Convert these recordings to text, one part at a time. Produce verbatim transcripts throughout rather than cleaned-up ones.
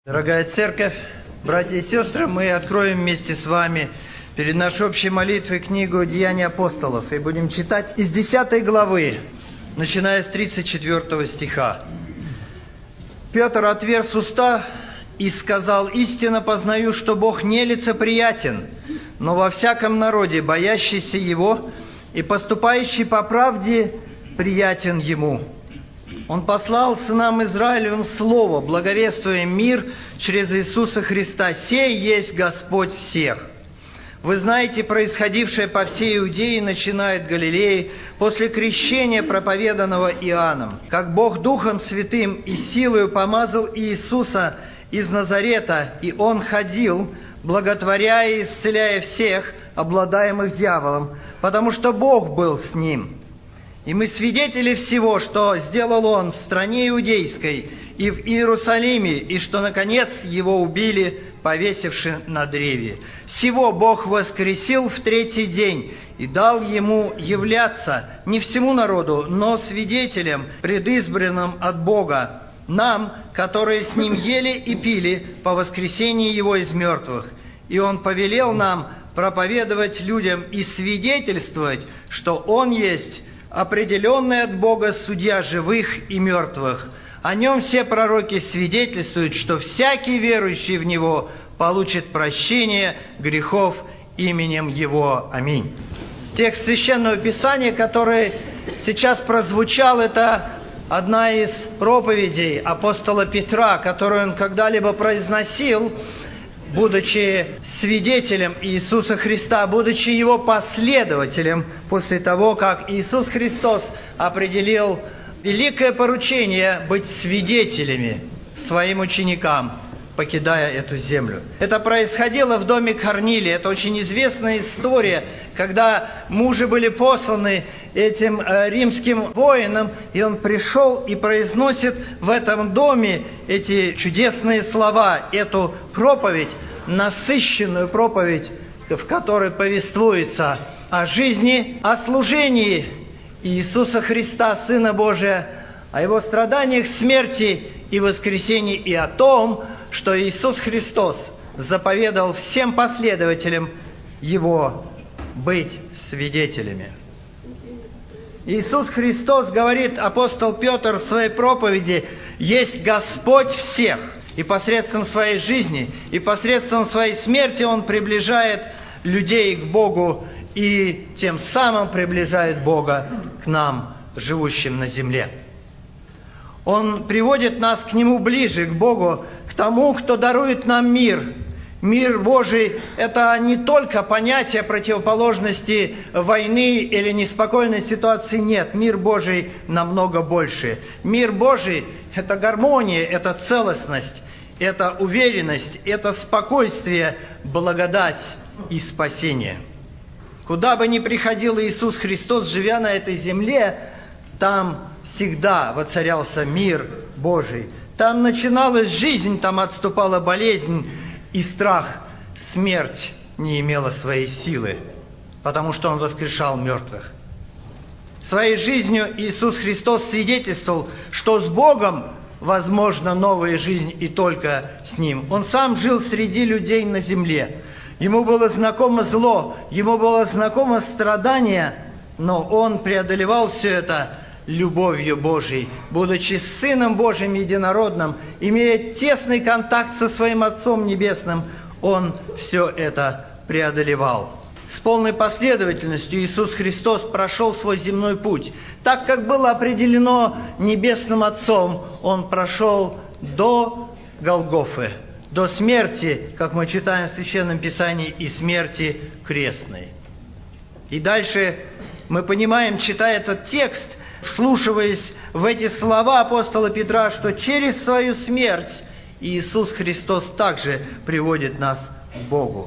Дорогая церковь, братья и сестры, мы откроем вместе с вами перед нашей общей молитвой книгу «Деяния апостолов» и будем читать из десятой главы, начиная с тридцать четвёртого стиха. «Петр отверз уста и сказал: истинно познаю, что Бог не лицеприятен, но во всяком народе, боящийся Его и поступающий по правде, приятен Ему. Он послал сынам Израилевым слово, благовествуя мир через Иисуса Христа. Сей есть Господь всех. Вы знаете происходившее по всей Иудее, начиная от Галилеи, после крещения, проповеданного Иоанном, как Бог Духом Святым и силою помазал Иисуса из Назарета, и Он ходил, благотворяя и исцеляя всех, обладаемых дьяволом, потому что Бог был с Ним. И мы свидетели всего, что сделал Он в стране иудейской и в Иерусалиме, и что, наконец, Его убили, повесивши на древе. Сего Бог воскресил в третий день и дал Ему являться не всему народу, но свидетелям, предизбранным от Бога, нам, которые с Ним ели и пили по воскресении Его из мертвых. И Он повелел нам проповедовать людям и свидетельствовать, что Он есть определенный от Бога судья живых и мертвых. О Нем все пророки свидетельствуют, что всякий верующий в Него получит прощение грехов именем Его. Аминь». Текст Священного Писания, который сейчас прозвучал, это одна из проповедей апостола Петра, которую он когда-либо произносил, будучи свидетелем Иисуса Христа, будучи Его последователем, после того, как Иисус Христос определил великое поручение быть свидетелями своим ученикам, покидая эту землю. Это происходило в доме Корнилия. Это очень известная история, когда мужи были посланы этим э, римским воинам, и он пришел и произносит в этом доме эти чудесные слова, эту проповедь, насыщенную проповедь, в которой повествуется о жизни, о служении Иисуса Христа, Сына Божия, о Его страданиях, смерти и воскресении, и о том, что Иисус Христос заповедал всем последователям Его быть свидетелями. Иисус Христос, говорит апостол Петр в своей проповеди, есть Господь всех. И посредством своей жизни, и посредством своей смерти Он приближает людей к Богу и тем самым приближает Бога к нам, живущим на земле. Он приводит нас к Нему ближе, к Богу, к тому, кто дарует нам мир. Мир Божий – это не только понятие противоположности войны или неспокойной ситуации, нет. Мир Божий намного больше. Мир Божий – это гармония, это целостность, это уверенность, это спокойствие, благодать и спасение. Куда бы ни приходил Иисус Христос, живя на этой земле, там всегда воцарялся мир Божий. Там начиналась жизнь, там отступала болезнь и страх. Смерть не имела своей силы, потому что Он воскрешал мертвых. Своей жизнью Иисус Христос свидетельствовал, что с Богом возможна новая жизнь и только с Ним. Он сам жил среди людей на земле. Ему было знакомо зло, ему было знакомо страдание, но Он преодолевал все это любовью Божией, будучи Сыном Божьим единородным, имея тесный контакт со Своим Отцом Небесным, Он все это преодолевал. С полной последовательностью Иисус Христос прошел свой земной путь. Так, как было определено Небесным Отцом, Он прошел до Голгофы, до смерти, как мы читаем в Священном Писании, и смерти крестной. И дальше мы понимаем, читая этот текст, вслушиваясь в эти слова апостола Петра, что через свою смерть Иисус Христос также приводит нас к Богу.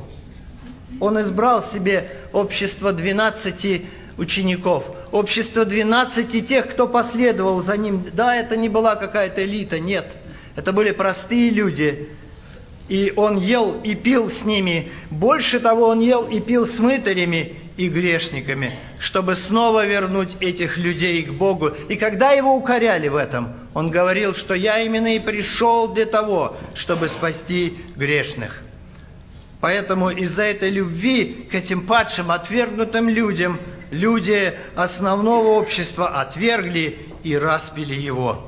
Он избрал себе общество двенадцати учеников, общество двенадцати тех, кто последовал за Ним. Да, это не была какая-то элита, нет. Это были простые люди. И Он ел и пил с ними. Больше того, Он ел и пил с мытарями и грешниками, чтобы снова вернуть этих людей к Богу. И когда Его укоряли в этом, Он говорил, что «Я именно и пришел для того, чтобы спасти грешных». Поэтому из-за этой любви к этим падшим, отвергнутым людям, люди основного общества отвергли и распяли Его.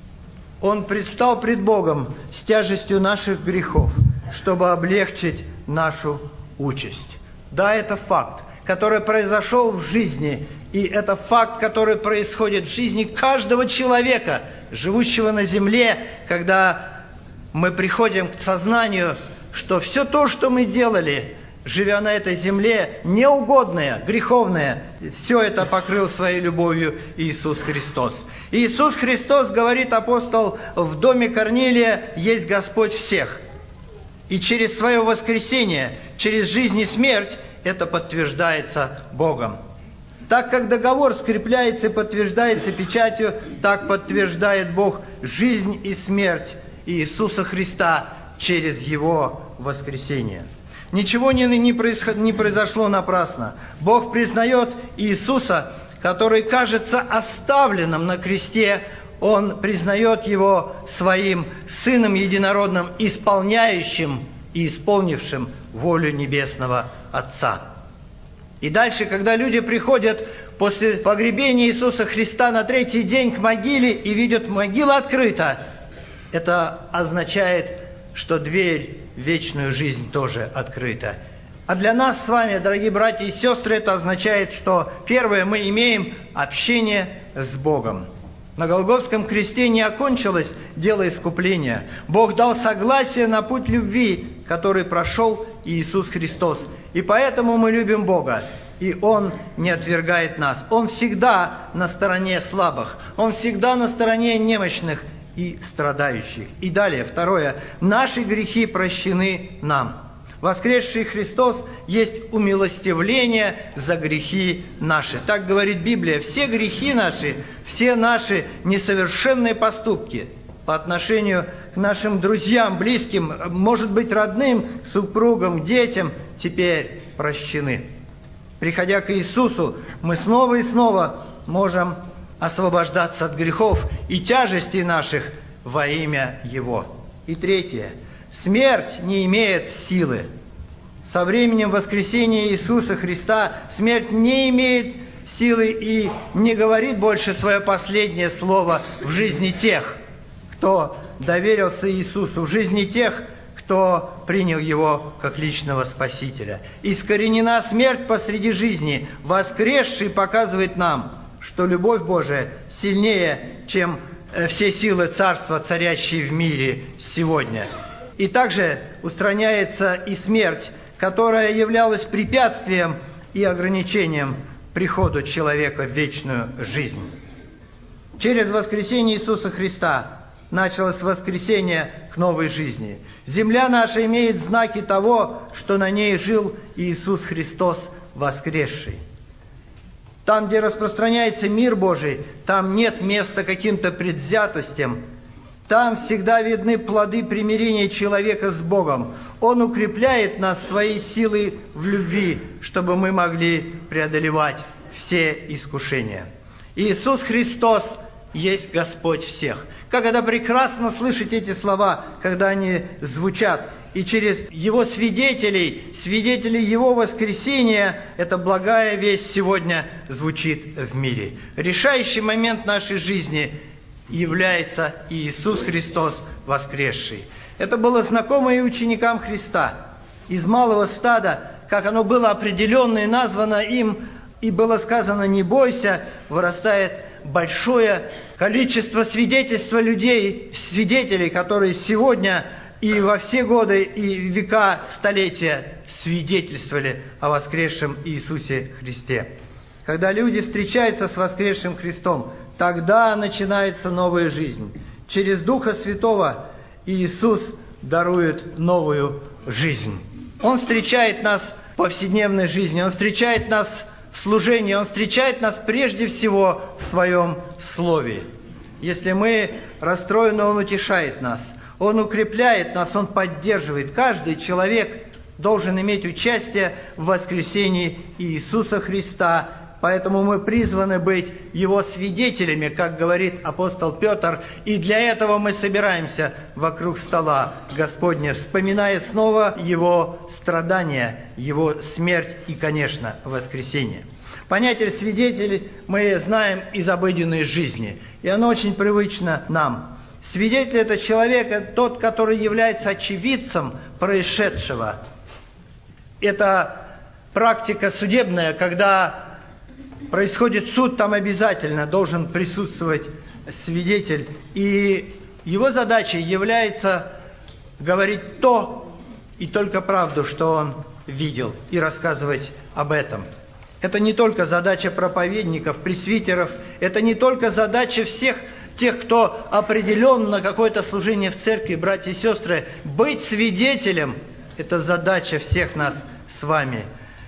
Он предстал пред Богом с тяжестью наших грехов, чтобы облегчить нашу участь. Да, это факт, который произошел в жизни, и это факт, который происходит в жизни каждого человека, живущего на земле, когда мы приходим к сознанию, что все то, что мы делали, живя на этой земле, неугодное, греховное, все это покрыл своей любовью Иисус Христос. Иисус Христос, говорит апостол, в доме Корнилия есть Господь всех. И через свое воскресение, через жизнь и смерть, это подтверждается Богом. Так как договор скрепляется и подтверждается печатью, так подтверждает Бог жизнь и смерть Иисуса Христа через Его воскресение. Ничего не, не, происход, не произошло напрасно. Бог признает Иисуса, который кажется оставленным на кресте, Он признает Его Своим Сыном Единородным, исполняющим и исполнившим волю Небесного Отца. И дальше, когда люди приходят после погребения Иисуса Христа на третий день к могиле и видят, могила открыта, это означает, что дверь в вечную жизнь тоже открыта. А для нас с вами, дорогие братья и сестры, это означает, что первое, мы имеем общение с Богом. На Голгофском кресте не окончилось дело искупления. Бог дал согласие на путь любви, который прошел Иисус Христос. И поэтому мы любим Бога. И Он не отвергает нас. Он всегда на стороне слабых. Он всегда на стороне немощных и страдающих. И далее, второе. Наши грехи прощены нам. Воскресший Христос есть умилостивление за грехи наши. Так говорит Библия. Все грехи наши, все наши несовершенные поступки по отношению к нашим друзьям, близким, может быть, родным, супругам, детям, теперь прощены. Приходя к Иисусу, мы снова и снова можем освобождаться от грехов и тяжестей наших во имя Его. И третье. Смерть не имеет силы. Со временем воскресения Иисуса Христа смерть не имеет силы и не говорит больше свое последнее слово в жизни тех, кто доверился Иисусу, в жизни тех, кто принял Его как личного Спасителя. Искоренена смерть посреди жизни. Воскресший показывает нам, что любовь Божия сильнее, чем все силы царства, царящие в мире сегодня. И также устраняется и смерть, которая являлась препятствием и ограничением приходу человека в вечную жизнь. Через воскресение Иисуса Христа началось воскресение к новой жизни. Земля наша имеет знаки того, что на ней жил Иисус Христос воскресший. Там, где распространяется мир Божий, там нет места каким-то предвзятостям. Там всегда видны плоды примирения человека с Богом. Он укрепляет нас своей силой в любви, чтобы мы могли преодолевать все искушения. Иисус Христос есть Господь всех. Как это прекрасно слышать эти слова, когда они звучат. И через Его свидетелей, свидетелей Его воскресения, эта благая весть сегодня звучит в мире. Решающий момент нашей жизни является Иисус Христос воскресший. Это было знакомо и ученикам Христа. Из малого стада, как оно было определенно и названо им, и было сказано «не бойся», вырастает большое количество свидетельства людей, свидетелей, которые сегодня и во все годы, и века, столетия свидетельствовали о воскресшем Иисусе Христе. Когда люди встречаются с воскресшим Христом, тогда начинается новая жизнь. Через Духа Святого Иисус дарует новую жизнь. Он встречает нас в повседневной жизни, Он встречает нас в служении, Он встречает нас прежде всего в Своем Слове. Если мы расстроены, Он утешает нас, Он укрепляет нас, Он поддерживает. Каждый человек должен иметь участие в воскресении Иисуса Христа поэтому мы призваны быть Его свидетелями, как говорит апостол Петр, и для этого мы собираемся вокруг стола Господня, вспоминая снова Его страдания, Его смерть и, конечно, воскресение. Понятие «свидетель» мы знаем из обыденной жизни, и оно очень привычно нам. Свидетель – это человек, тот, который является очевидцем происшедшего. Это практика судебная, когда происходит суд, там обязательно должен присутствовать свидетель. И его задачей является говорить то и только правду, что он видел, и рассказывать об этом. Это не только задача проповедников, пресвитеров, это не только задача всех тех, кто определен на какое-то служение в церкви, братья и сестры. Быть свидетелем – это задача всех нас с вами.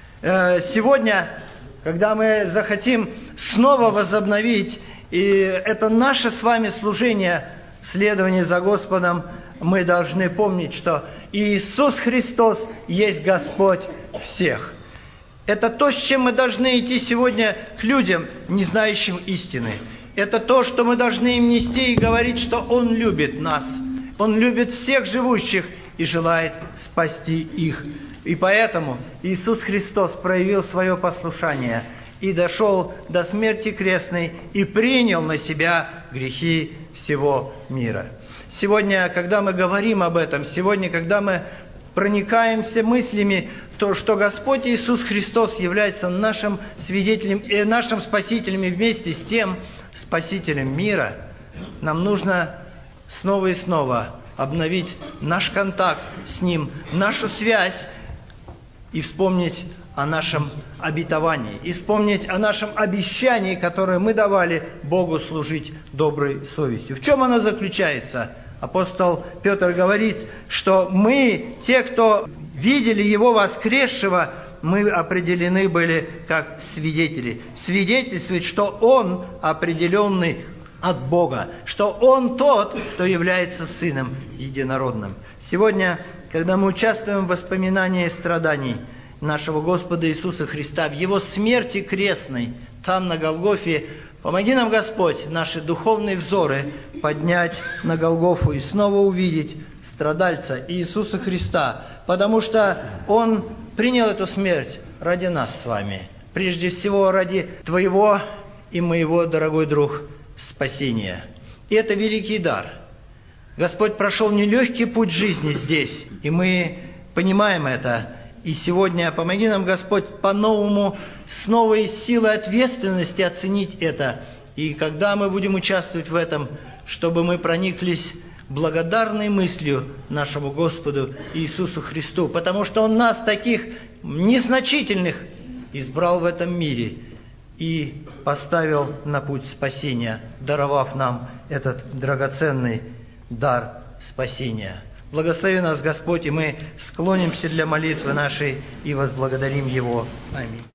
Сегодня, когда мы захотим снова возобновить, и это наше с вами служение, следование за Господом, мы должны помнить, что Иисус Христос есть Господь всех. Это то, с чем мы должны идти сегодня к людям, не знающим истины. Это то, что мы должны им нести и говорить, что Он любит нас. Он любит всех живущих и желает спасти их. И поэтому Иисус Христос проявил свое послушание и дошел до смерти крестной и принял на себя грехи всего мира. Сегодня, когда мы говорим об этом, сегодня, когда мы проникаемся мыслями, то, что Господь Иисус Христос является нашим свидетелем и нашим спасителем, и вместе с тем спасителем мира, нам нужно снова и снова обновить наш контакт с Ним, нашу связь, и вспомнить о нашем обетовании, и вспомнить о нашем обещании, которое мы давали Богу служить доброй совестью. В чем оно заключается? Апостол Петр говорит, что мы, те, кто видели Его воскресшего, мы определены были как свидетели. Свидетельствует, что Он определенный от Бога, что Он тот, кто является Сыном Единородным. Сегодня, когда мы участвуем в воспоминании страданий нашего Господа Иисуса Христа, в Его смерти крестной, там на Голгофе, помоги нам, Господь, наши духовные взоры поднять на Голгофу и снова увидеть страдальца Иисуса Христа, потому что Он принял эту смерть ради нас с вами, прежде всего ради твоего и моего, дорогой друг, спасения. И это великий дар. Господь прошел нелегкий путь жизни здесь, и мы понимаем это. И сегодня помоги нам, Господь, по-новому, с новой силой ответственности оценить это. И когда мы будем участвовать в этом, чтобы мы прониклись благодарной мыслью нашему Господу Иисусу Христу, потому что Он нас, таких незначительных, избрал в этом мире и поставил на путь спасения, даровав нам этот драгоценный дар спасения. Благослови нас, Господь, и мы склонимся для молитвы нашей и возблагодарим Его. Аминь.